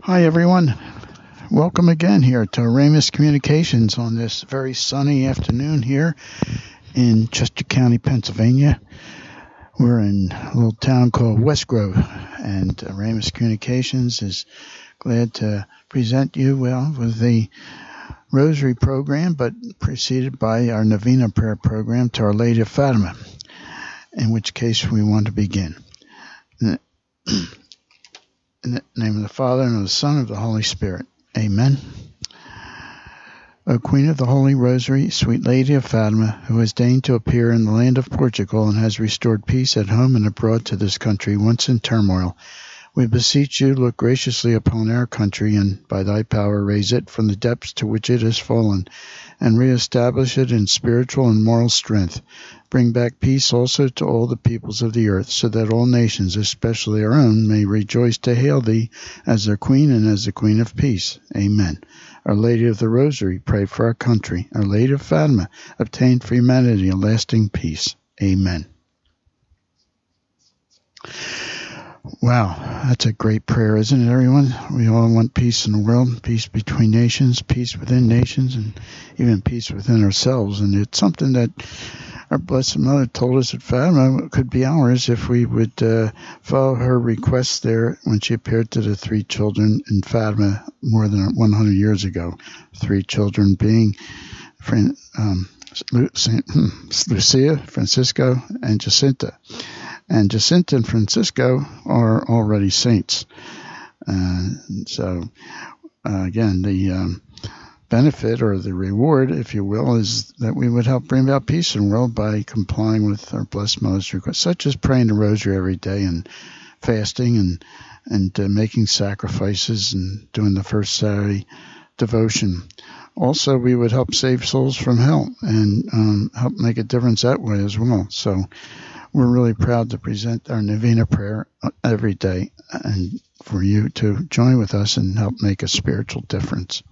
Hi, everyone. Welcome again here to Ramus Communications on this very sunny afternoon here in Chester County, Pennsylvania. We're in a little town called West Grove, and Ramus Communications is glad to present you with the Rosary program, but preceded by our Novena prayer program to Our Lady of Fatima, in which case we want to begin. In the name of the Father, and of the Son, and of the Holy Spirit. Amen. O Queen of the Holy Rosary, sweet Lady of Fatima, who has deigned to appear in the land of Portugal and has restored peace at home and abroad to this country once in turmoil, we beseech you, look graciously upon our country, and by thy power raise it from the depths to which it has fallen, and reestablish it in spiritual and moral strength. Bring back peace also to all the peoples of the earth, so that all nations, especially our own, may rejoice to hail thee as their Queen and as the Queen of Peace. Amen. Our Lady of the Rosary, pray for our country. Our Lady of Fatima, obtain for humanity a lasting peace. Amen. Wow, that's a great prayer, isn't it, everyone? We all want peace in the world, peace between nations, peace within nations, and even peace within ourselves. And it's something that our Blessed Mother told us at Fatima could be ours if we would follow her request there when she appeared to the three children in Fatima more than 100 years ago. Three children being Lucia, Francisco, and Jacinta. And Jacinta and Francisco are already saints. Again, the benefit or the reward, if you will, is that we would help bring about peace in the world by complying with our Blessed Mother's requests, such as praying the Rosary every day and fasting and making sacrifices and doing the first Saturday devotion. Also, we would help save souls from hell and help make a difference that way as well. So we're really proud to present our Novena prayer every day and for you to join with us and help make a spiritual difference.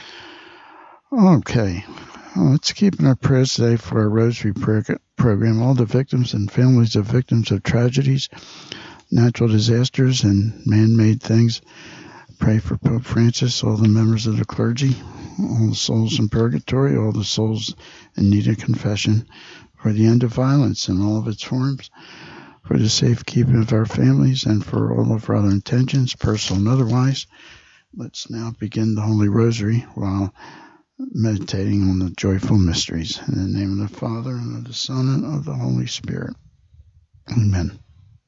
Okay, let's keep in our prayers today for our Rosary program all the victims and families of victims of tragedies, natural disasters, and man-made things. Pray for Pope Francis, all the members of the clergy, all the souls in purgatory, all the souls in need of confession, for the end of violence in all of its forms, for the safekeeping of our families, and for all of our other intentions, personal and otherwise. Let's now begin the Holy Rosary while meditating on the joyful mysteries. In the name of the Father, and of the Son, and of the Holy Spirit. Amen.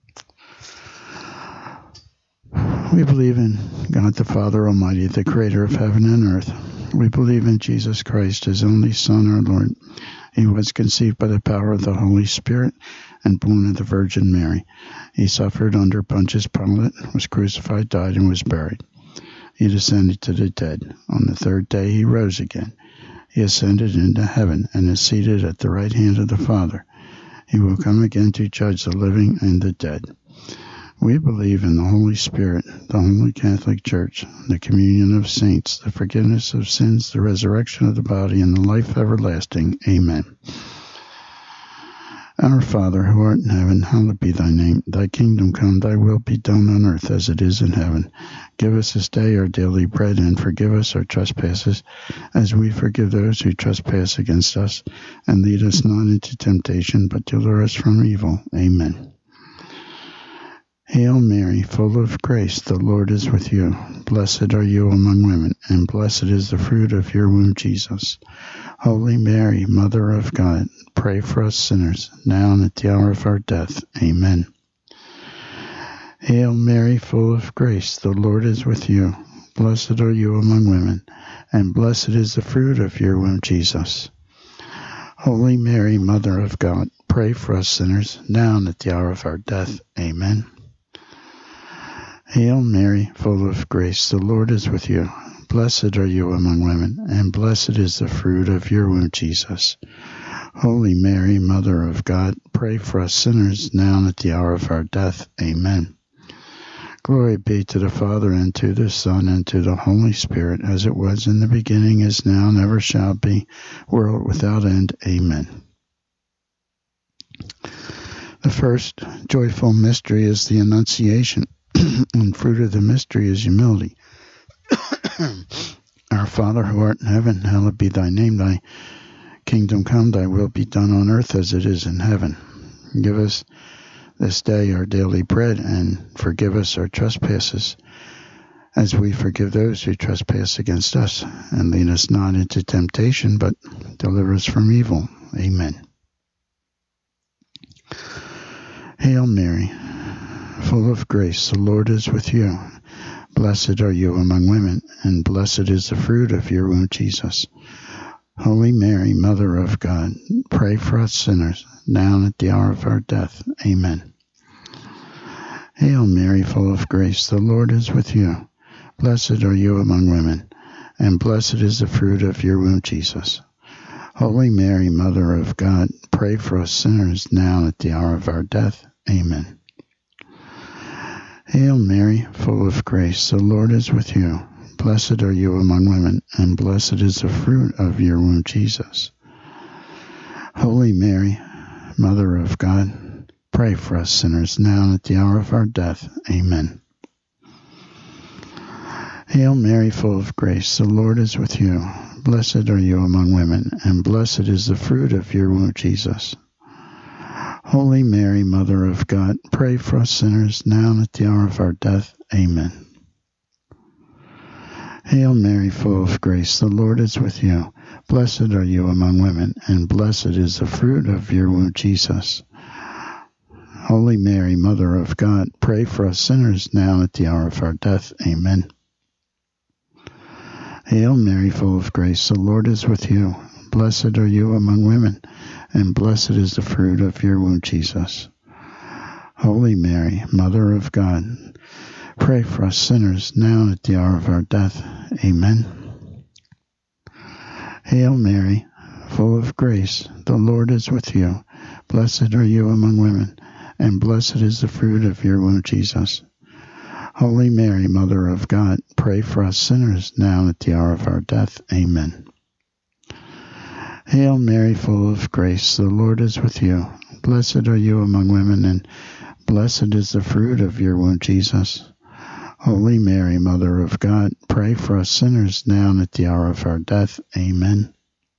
We believe in God the Father Almighty, the Creator of heaven and earth. We believe in Jesus Christ, His only Son, our Lord. He was conceived by the power of the Holy Spirit and born of the Virgin Mary. He suffered under Pontius Pilate, was crucified, died, and was buried. He descended to the dead. On the third day he rose again. He ascended into heaven and is seated at the right hand of the Father. He will come again to judge the living and the dead. We believe in the Holy Spirit, the Holy Catholic Church, the communion of saints, the forgiveness of sins, the resurrection of the body, and the life everlasting. Amen. Our Father, who art in heaven, hallowed be thy name. Thy kingdom come, thy will be done on earth as it is in heaven. Give us this day our daily bread, and forgive us our trespasses, as we forgive those who trespass against us. And lead us not into temptation, but deliver us from evil. Amen. Hail Mary, full of grace, the Lord is with you. Blessed are you among women, and blessed is the fruit of your womb, Jesus. Holy Mary, Mother of God, pray for us sinners, now and at the hour of our death. Amen. Hail Mary, full of grace, the Lord is with you. Blessed are you among women, and blessed is the fruit of your womb, Jesus. Holy Mary, Mother of God, pray for us sinners, now and at the hour of our death. Amen. Hail Mary, full of grace, the Lord is with you. Blessed are you among women, and blessed is the fruit of your womb, Jesus. Holy Mary, Mother of God, pray for us sinners, now and at the hour of our death. Amen. Glory be to the Father, and to the Son, and to the Holy Spirit, as it was in the beginning, is now, and ever shall be, world without end. Amen. The first joyful mystery is the Annunciation, and fruit of the mystery is humility. Our Father, who art in heaven, hallowed be thy name. Thy kingdom come, thy will be done on earth as it is in heaven. Give us this day our daily bread, and forgive us our trespasses, as we forgive those who trespass against us. And lead us not into temptation, but deliver us from evil. Amen. Hail Mary, full of grace, the Lord is with you. Blessed are you among women, and blessed is the fruit of your womb, Jesus. Holy Mary, Mother of God, pray for us sinners, now and at the hour of our death. Amen. Hail Mary, full of grace, the Lord is with you. Blessed are you among women, and blessed is the fruit of your womb, Jesus. Holy Mary, Mother of God, pray for us sinners, now and at the hour of our death. Amen. Hail Mary, full of grace, the Lord is with you. Blessed are you among women, and blessed is the fruit of your womb, Jesus. Holy Mary, Mother of God, pray for us sinners, now and at the hour of our death. Amen. Hail Mary, full of grace, the Lord is with you. Blessed are you among women, and blessed is the fruit of your womb, Jesus. Holy Mary, Mother of God, pray for us sinners, now and at the hour of our death. Amen. Hail Mary, full of grace, the Lord is with you. Blessed are you among women, and blessed is the fruit of your womb, Jesus. Holy Mary, Mother of God, pray for us sinners, now and at the hour of our death. Amen. Hail Mary, full of grace, the Lord is with you. Blessed are you among women, and blessed is the fruit of your womb, Jesus. Holy Mary, Mother of God, pray for us sinners, now and at the hour of our death. Amen. Hail Mary, full of grace, the Lord is with you. Blessed are you among women, and blessed is the fruit of your womb, Jesus. Holy Mary, Mother of God, pray for us sinners, now and at the hour of our death. Amen. Hail Mary, full of grace, the Lord is with you. Blessed are you among women, and blessed is the fruit of your womb, Jesus. Holy Mary, Mother of God, pray for us sinners, now and at the hour of our death. Amen.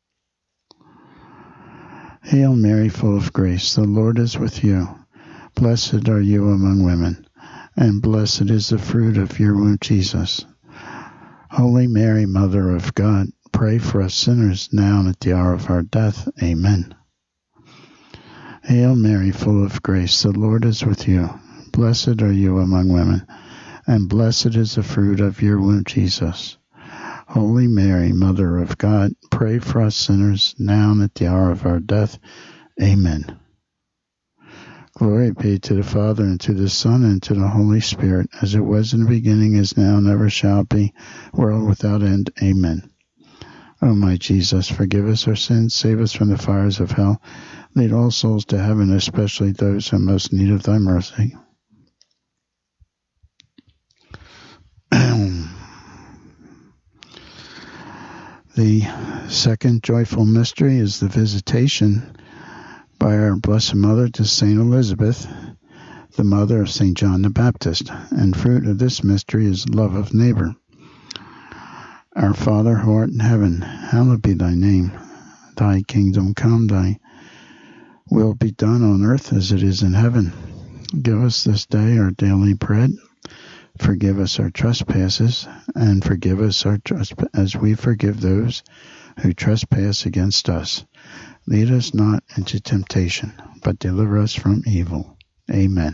Hail Mary, full of grace, the Lord is with you. Blessed are you among women, and blessed is the fruit of your womb, Jesus. Holy Mary, Mother of God, pray for us sinners, now and at the hour of our death. Amen. Hail Mary, full of grace, the Lord is with you. Blessed are you among women, and blessed is the fruit of your womb, Jesus. Holy Mary, Mother of God, pray for us sinners, now and at the hour of our death. Amen. Glory be to the Father, and to the Son, and to the Holy Spirit, as it was in the beginning, is now, and ever shall be, world without end. Amen. O my Jesus, forgive us our sins, save us from the fires of hell, lead all souls to heaven, especially those who most need of thy mercy. The second joyful mystery is the visitation by our Blessed Mother to Saint Elizabeth, the mother of Saint John the Baptist, and fruit of this mystery is love of neighbor. Our Father, who art in heaven, hallowed be thy name. Thy kingdom come, thy will be done on earth as it is in heaven. Give us this day our daily bread. Forgive us our trespasses, and forgive us our as we forgive those who trespass against us. Lead us not into temptation, but deliver us from evil. Amen.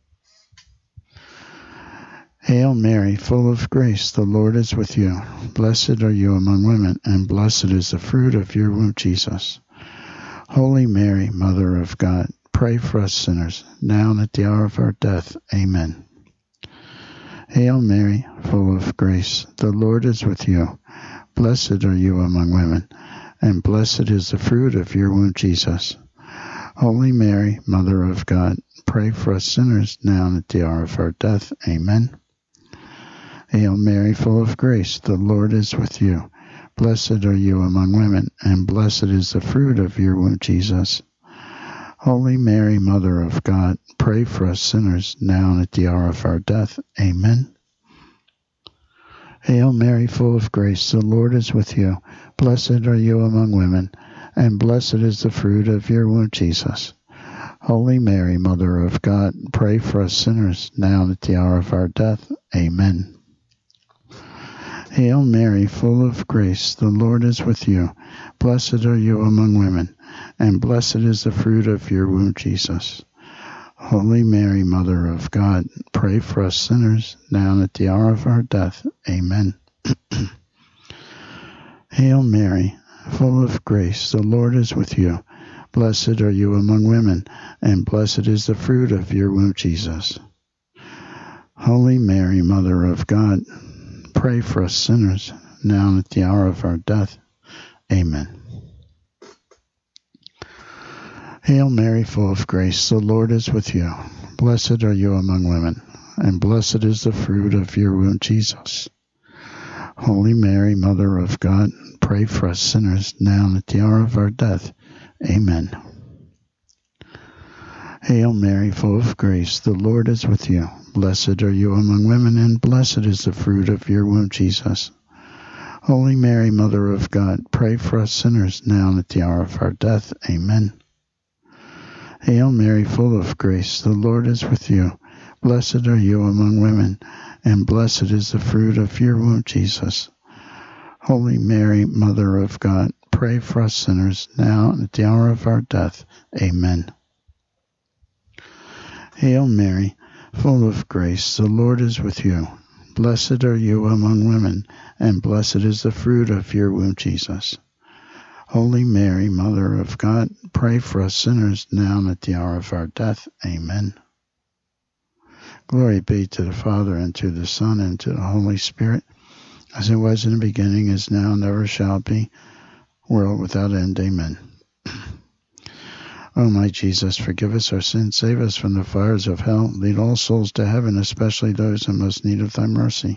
Hail Mary, full of grace, the Lord is with you. Blessed are you among women, and blessed is the fruit of your womb, Jesus. Holy Mary, Mother of God, pray for us sinners, now and at the hour of our death. Amen. Hail Mary, full of grace, the Lord is with you. Blessed are you among women, and blessed is the fruit of your womb, Jesus. Holy Mary, Mother of God, pray for us sinners, now and at the hour of our death. Amen. Hail Mary, full of grace, the Lord is with you. Blessed are you among women, and blessed is the fruit of your womb, Jesus. Holy Mary, Mother of God, pray for us sinners, now and at the hour of our death. Amen. Hail Mary, full of grace, the Lord is with you. Blessed are you among women, and blessed is the fruit of your womb, Jesus. Holy Mary, Mother of God, pray for us sinners, now and at the hour of our death. Amen. Hail Mary, full of grace, the Lord is with you. Blessed are you among women, and blessed is the fruit of your womb, Jesus. Holy Mary, Mother of God, pray for us sinners, now and at the hour of our death. Amen. Hail Mary, full of grace, the Lord is with you. Blessed are you among women, and blessed is the fruit of your womb, Jesus. Holy Mary, Mother of God, pray for us sinners, now and at the hour of our death. Amen. Hail Mary, full of grace, the Lord is with you. Blessed are you among women, and blessed is the fruit of your womb, Jesus. Holy Mary, Mother of God, pray for us sinners, now and at the hour of our death. Amen. Hail Mary, full of grace, the Lord is with you. Blessed are you among women, and blessed is the fruit of your womb, Jesus. Holy Mary, Mother of God, pray for us sinners, now and at the hour of our death. Amen. Hail Mary, full of grace, the Lord is with you. Blessed are you among women, and blessed is the fruit of your womb, Jesus. Holy Mary, Mother of God, pray for us sinners, now and at the hour of our death. Amen. Hail Mary, full of grace, the Lord is with you. Blessed are you among women, and blessed is the fruit of your womb, Jesus. Holy Mary, Mother of God, pray for us sinners, now and at the hour of our death. Amen. Glory be to the Father, and to the Son, and to the Holy Spirit, as it was in the beginning, is now, and ever shall be, world without end. Amen. O my Jesus, forgive us our sins, save us from the fires of hell, lead all souls to heaven, especially those in most need of thy mercy.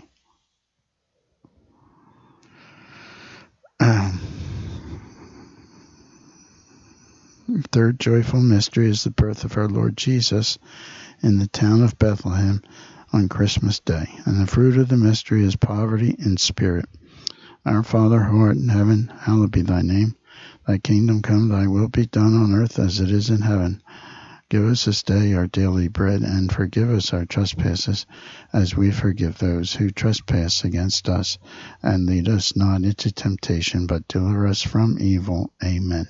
Third joyful mystery is the birth of our Lord Jesus in the town of Bethlehem on Christmas Day, and the fruit of the mystery is poverty in spirit. Our Father, who art in heaven, hallowed be thy name. Thy kingdom come, thy will be done on earth as it is in heaven. Give us this day our daily bread, and forgive us our trespasses, as we forgive those who trespass against us. And lead us not into temptation, but deliver us from evil. Amen.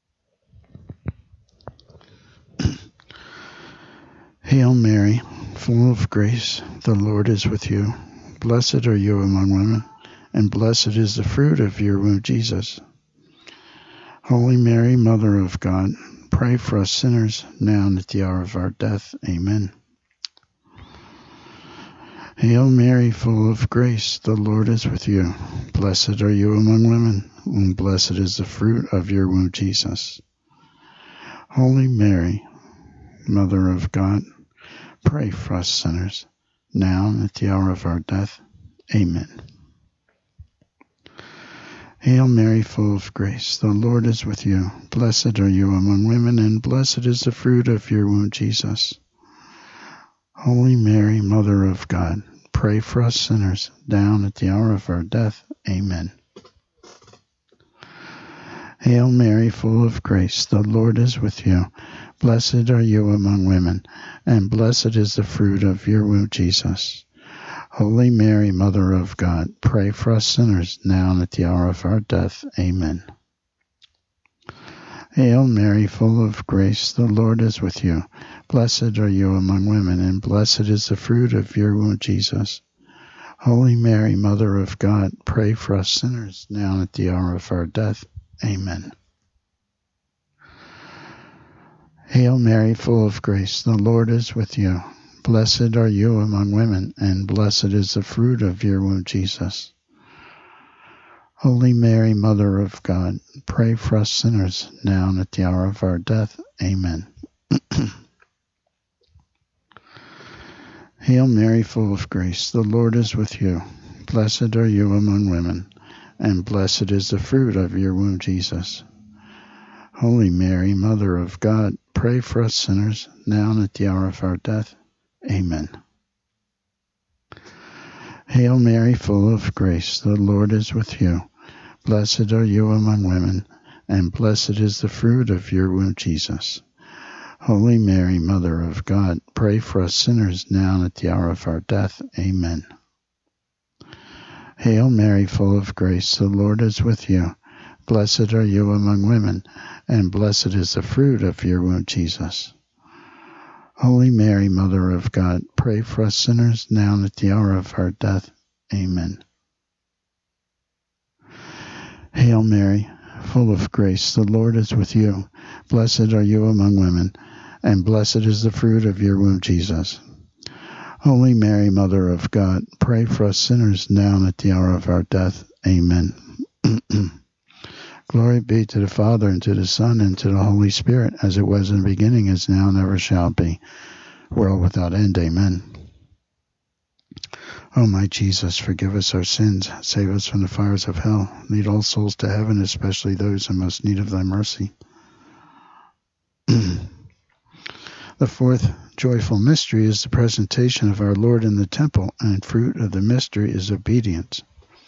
Hail Mary, full of grace, the Lord is with you. Blessed are you among women, and blessed is the fruit of your womb, Jesus. Holy Mary, Mother of God, pray for us sinners, now and at the hour of our death. Amen. Hail Mary, full of grace, the Lord is with you. Blessed are you among women, and blessed is the fruit of your womb, Jesus. Holy Mary, Mother of God, pray for us sinners, now and at the hour of our death. Amen. Hail Mary, full of grace, the Lord is with you. Blessed are you among women, and blessed is the fruit of your womb, Jesus. Holy Mary, Mother of God, pray for us sinners, now and at the hour of our death. Amen. Hail Mary, full of grace, the Lord is with you. Blessed are you among women, and blessed is the fruit of your womb, Jesus. Holy Mary, Mother of God, pray for us sinners, now and at the hour of our death. Amen. Hail Mary, full of grace, the Lord is with you. Blessed are you among women, and blessed is the fruit of your womb, Jesus. Holy Mary, Mother of God, pray for us sinners, now and at the hour of our death. Amen. Hail Mary, full of grace, the Lord is with you. Blessed are you among women, and blessed is the fruit of your womb, Jesus. Holy Mary, Mother of God, pray for us sinners, now and at the hour of our death. Amen. Hail Mary, full of grace, the Lord is with you. Blessed are you among women, and blessed is the fruit of your womb, Jesus. Holy Mary, Mother of God, pray for us sinners, now and at the hour of our death. Amen. Hail Mary, full of grace, the Lord is with you. Blessed are you among women, and blessed is the fruit of your womb, Jesus. Holy Mary, Mother of God, pray for us sinners now and at the hour of our death. Amen. Hail Mary, full of grace, the Lord is with you. Blessed are you among women, and blessed is the fruit of your womb, Jesus. Holy Mary, Mother of God, pray for us sinners now and at the hour of our death. Amen. Hail Mary, full of grace, the Lord is with you. Blessed are you among women, and blessed is the fruit of your womb, Jesus. Holy Mary, Mother of God, pray for us sinners now and at the hour of our death. Amen. Glory be to the Father, and to the Son, and to the Holy Spirit, as it was in the beginning, is now, and ever shall be, world without end. Amen. O my Jesus, forgive us our sins, save us from the fires of hell, lead all souls to heaven, especially those in most need of thy mercy. The fourth joyful mystery is the presentation of our Lord in the temple, and fruit of the mystery is obedience.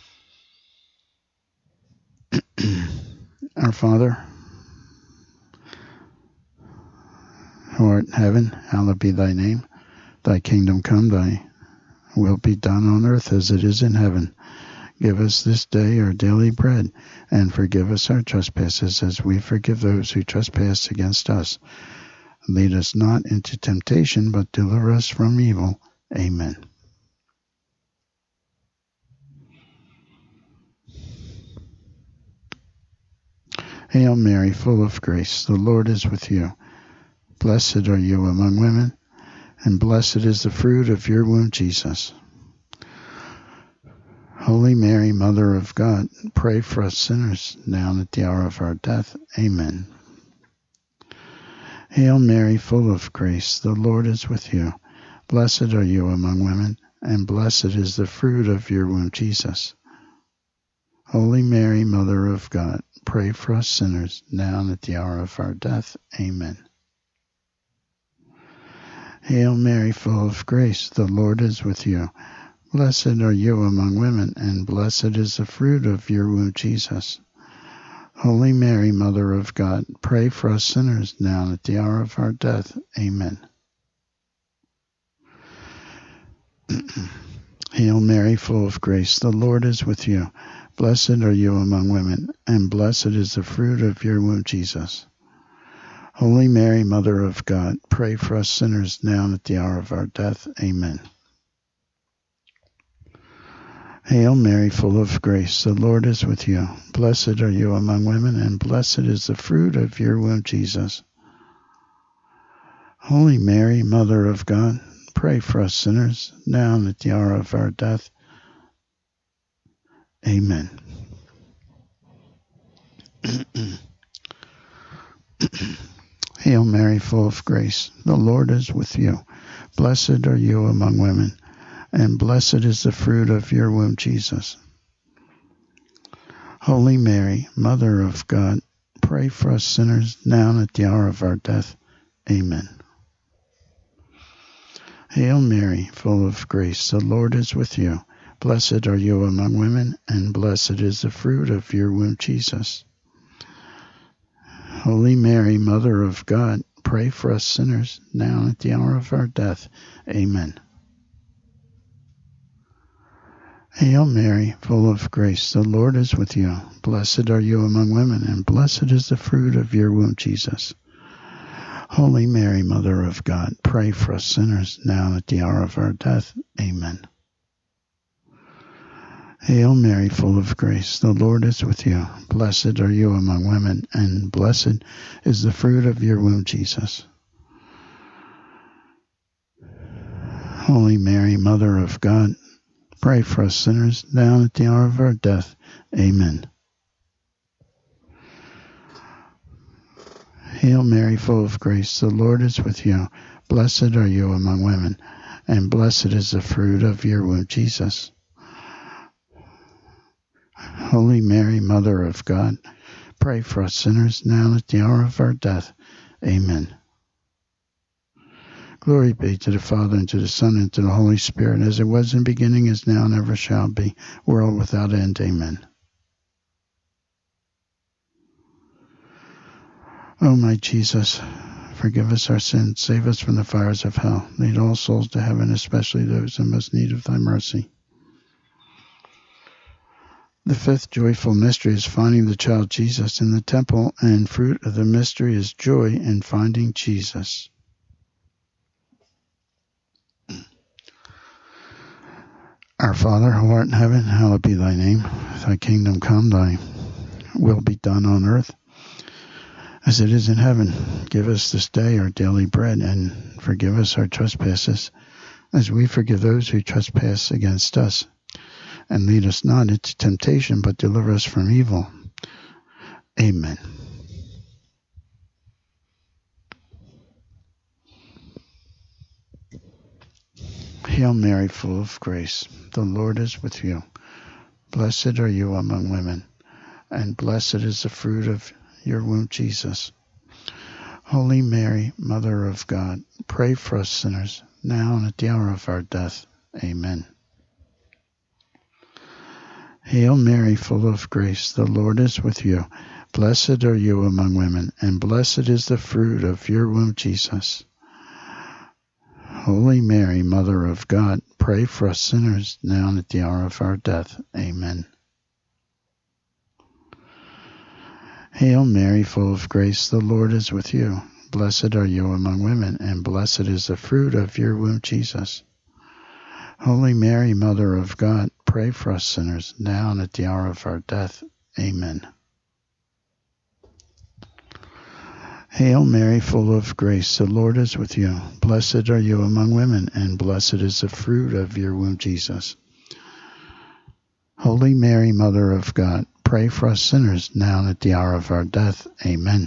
Our Father, who art in heaven, hallowed be thy name. Thy kingdom come, thy will be done on earth as it is in heaven. Give us this day our daily bread, and forgive us our trespasses as we forgive those who trespass against us. Lead us not into temptation, but deliver us from evil. Amen. Hail Mary, full of grace, the Lord is with you. Blessed are you among women, and blessed is the fruit of your womb, Jesus. Holy Mary, Mother of God, pray for us sinners, now and at the hour of our death. Amen. Hail Mary, full of grace, the Lord is with you. Blessed are you among women, and blessed is the fruit of your womb, Jesus. Holy Mary, Mother of God, pray for us sinners, now and at the hour of our death. Amen. Hail Mary, full of grace, the Lord is with you. Blessed are you among women, and blessed is the fruit of your womb, Jesus. Holy Mary, Mother of God, pray for us sinners, now and at the hour of our death. Amen. Hail Mary, full of grace, the Lord is with you. Blessed are you among women, and blessed is the fruit of your womb, Jesus. Holy Mary, Mother of God, pray for us sinners now and at the hour of our death. Amen. Hail Mary, full of grace, the Lord is with you. Blessed are you among women, and blessed is the fruit of your womb, Jesus. Holy Mary, Mother of God, pray for us sinners, now and at the hour of our death. Amen. Hail Mary, full of grace, the Lord is with you. Blessed are you among women, and blessed is the fruit of your womb, Jesus. Holy Mary, Mother of God, pray for us sinners, now and at the hour of our death. Amen. Hail Mary, full of grace, the Lord is with you. Blessed are you among women, and blessed is the fruit of your womb, Jesus. Holy Mary, Mother of God, pray for us sinners, now and at the hour of our death. Amen. Hail Mary, full of grace, the Lord is with you. Blessed are you among women, and blessed is the fruit of your womb, Jesus. Holy Mary, Mother of God, pray for us sinners, now and at the hour of our death. Amen. Hail Mary, full of grace, the Lord is with you. Blessed are you among women, and blessed is the fruit of your womb, Jesus. Holy Mary, Mother of God, pray for us sinners, now and at the hour of our death. Amen. Hail Mary, full of grace, the Lord is with you. Blessed are you among women, and blessed is the fruit of your womb, Jesus. Holy Mary, Mother of God, pray for us sinners, now and at the hour of our death. Amen. Glory be to the Father, and to the Son, and to the Holy Spirit, as it was in the beginning, is now, and ever shall be, world without end. Amen. O my Jesus, forgive us our sins, save us from the fires of hell. Lead all souls to heaven, especially those in most need of thy mercy. The fifth joyful mystery is finding the child Jesus in the temple, and fruit of the mystery is joy in finding Jesus. Our Father, who art in heaven, hallowed be thy name. Thy kingdom come, thy will be done on earth as it is in heaven. Give us this day our daily bread, and forgive us our trespasses, as we forgive those who trespass against us. And lead us not into temptation, but deliver us from evil. Amen. Hail Mary, full of grace, the Lord is with you. Blessed are you among women, and blessed is the fruit of your womb, Jesus. Holy Mary, Mother of God, pray for us sinners, now and at the hour of our death. Amen. Hail Mary, full of grace, the Lord is with you. Blessed are you among women, and blessed is the fruit of your womb, Jesus. Holy Mary, Mother of God, pray for us sinners, now and at the hour of our death. Amen. Hail Mary, full of grace, the Lord is with you. Blessed are you among women, and blessed is the fruit of your womb, Jesus. Holy Mary, Mother of God, pray for us sinners, now and at the hour of our death. Amen. Hail Mary, full of grace, the Lord is with you. Blessed are you among women, and blessed is the fruit of your womb, Jesus. Holy Mary, Mother of God, pray for us sinners, now and at the hour of our death. Amen.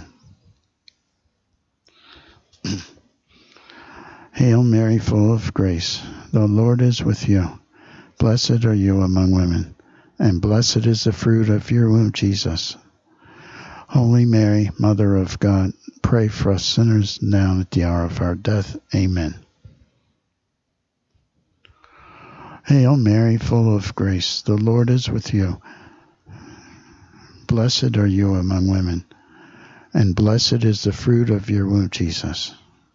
Hail Mary, full of grace, the Lord is with you. Blessed are you among women, and blessed is the fruit of your womb, Jesus. Holy Mary, Mother of God, pray for us sinners, now and at the hour of our death. Amen. Hail Mary, full of grace, the Lord is with you. Blessed are you among women, and blessed is the fruit of your womb, Jesus.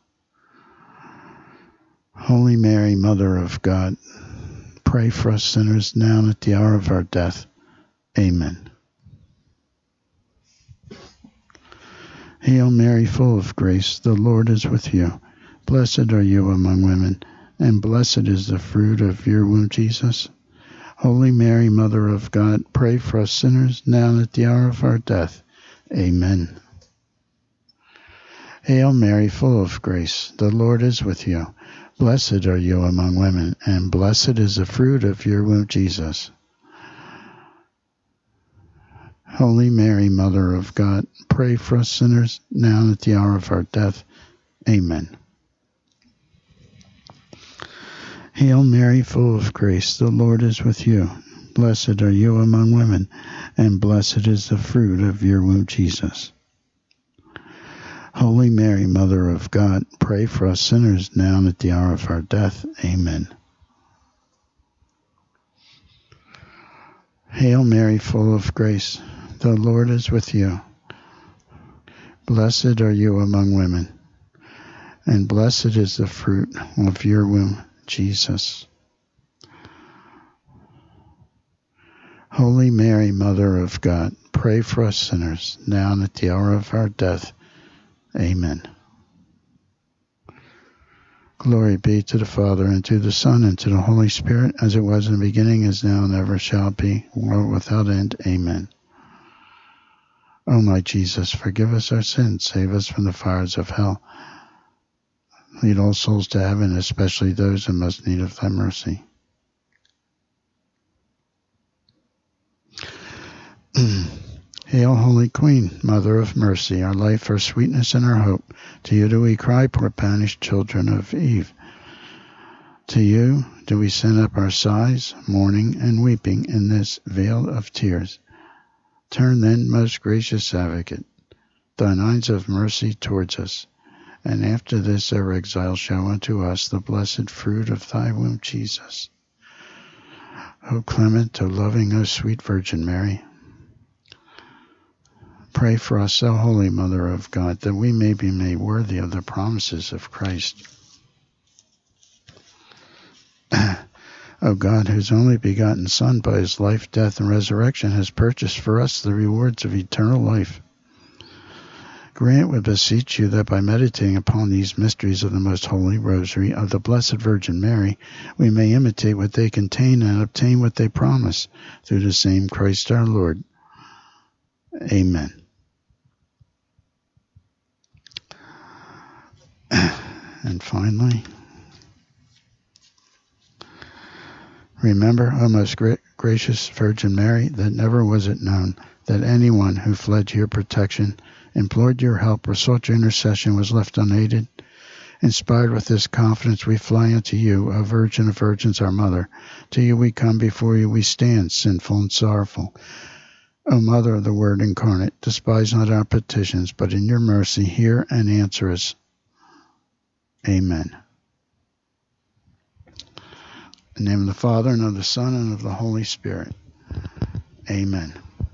Holy Mary, Mother of God, pray for us sinners, now and at the hour of our death. Amen. Hail Mary, full of grace, the Lord is with you. Blessed are you among women, and blessed is the fruit of your womb, Jesus. Holy Mary, Mother of God, pray for us sinners, now and at the hour of our death. Amen. Hail Mary, full of grace, the Lord is with you. Blessed are you among women, and blessed is the fruit of your womb, Jesus. Holy Mary, Mother of God, pray for us sinners, now and at the hour of our death. Amen. Hail Mary, full of grace, the Lord is with you. Blessed are you among women, and blessed is the fruit of your womb, Jesus. Holy Mary, Mother of God, pray for us sinners, now and at the hour of our death. Amen. Hail Mary, full of grace, the Lord is with you. Blessed are you among women, and blessed is the fruit of your womb, Jesus. Holy Mary, Mother of God, pray for us sinners, now and at the hour of our death. Amen. Glory be to the Father, and to the Son, and to the Holy Spirit, as it was in the beginning, is now, and ever shall be, world without end. Amen. O my Jesus, forgive us our sins, save us from the fires of hell. Lead all souls to heaven, especially those in most need of thy mercy. Hail, Holy Queen, Mother of Mercy, our life, our sweetness, and our hope. To you do we cry, poor banished children of Eve. To you do we send up our sighs, mourning and weeping in this vale of tears. Turn then, most gracious Advocate, thine eyes of mercy towards us, and after this our exile show unto us the blessed fruit of thy womb, Jesus. O clement, O loving, O sweet Virgin Mary, pray for us, O Holy Mother of God, that we may be made worthy of the promises of Christ. O God, whose only begotten Son, by his life, death, and resurrection, has purchased for us the rewards of eternal life, grant, we beseech you, that by meditating upon these mysteries of the most holy rosary of the Blessed Virgin Mary, we may imitate what they contain and obtain what they promise, through the same Christ our Lord. Amen. And finally, remember, O most gracious Virgin Mary, that never was it known that anyone who fled to your protection, implored your help, or sought your intercession was left unaided. Inspired with this confidence, we fly unto you, O Virgin of Virgins, our Mother. To you we come, before you we stand, sinful and sorrowful. O Mother of the Word incarnate, despise not our petitions, but in your mercy hear and answer us. Amen. In the name of the Father, and of the Son, and of the Holy Spirit. Amen.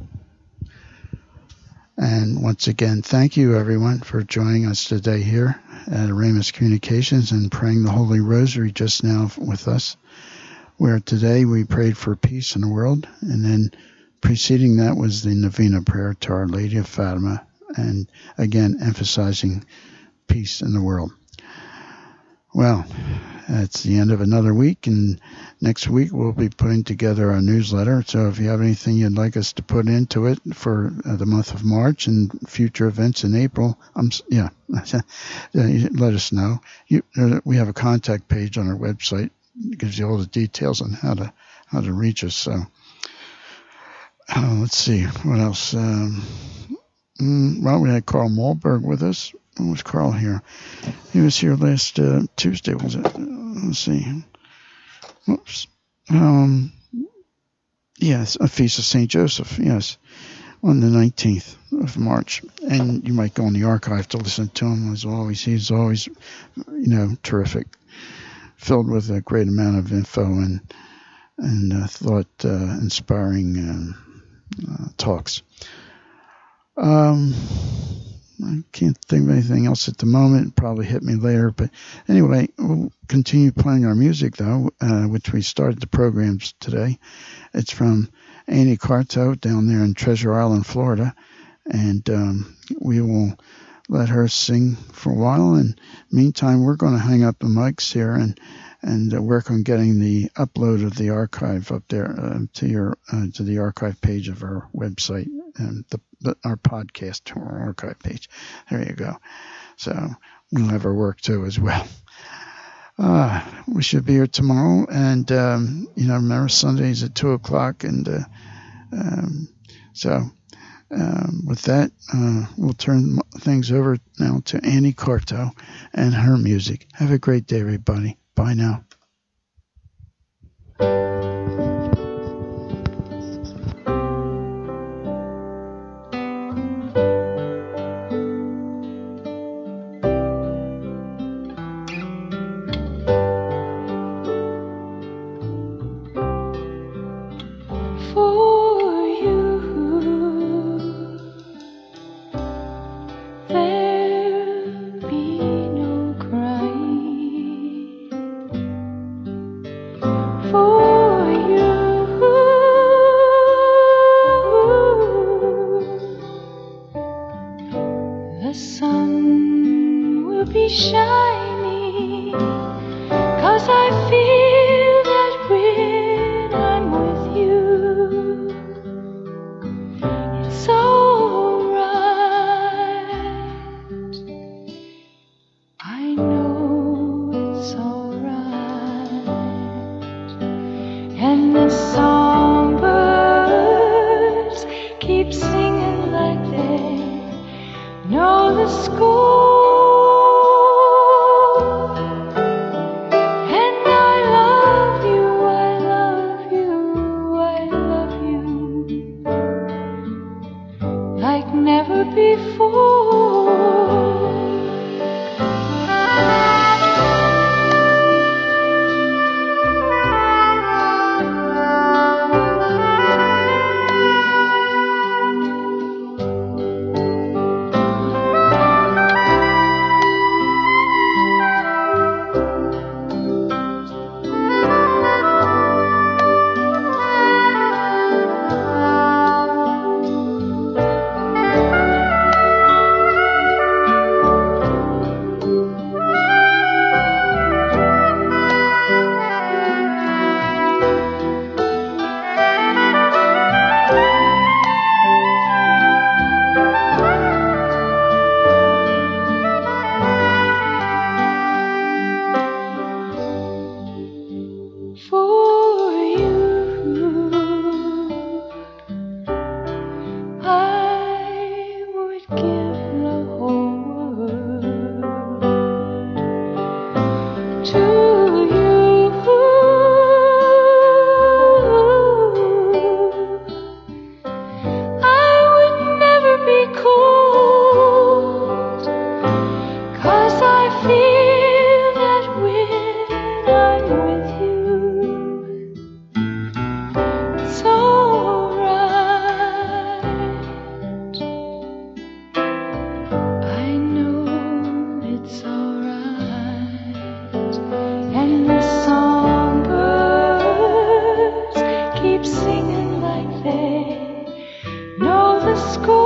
And once again, thank you, everyone, for joining us today here at Aramus Communications and praying the Holy Rosary just now with us, where today we prayed for peace in the world, and then preceding that was the Novena prayer to Our Lady of Fatima, and again emphasizing peace in the world. Well, it's the end of another week, and next week we'll be putting together our newsletter. So if you have anything you'd like us to put into it for the month of March and future events in April, let us know. We have a contact page on our website. It gives you all the details on how to reach us. So let's see what else. Well, we had Carl Malberg with us. When was Carl here? He was here last Tuesday, was it? Let's see. Oops. Yes, a Feast of St. Joseph, yes, on the 19th of March. And you might go in the archive to listen to him. As always, he's always, terrific, filled with a great amount of info and thought-inspiring talks. I can't think of anything else at the moment. Probably hit me later. But anyway, we'll continue playing our music, though, which we started the programs today. It's from Annie Carto down there in Treasure Island, Florida. And we will let her sing for a while. And meantime, we're going to hang up the mics here and work on getting the upload of the archive up there to the archive page of our website and our podcast or archive page. There you go. So we'll have our work too as well. We should be here tomorrow, and remember Sundays at 2:00, and with that, we'll turn things over now to Annie Carto and her music. Have a great day, everybody. Bye now. Like never before. school.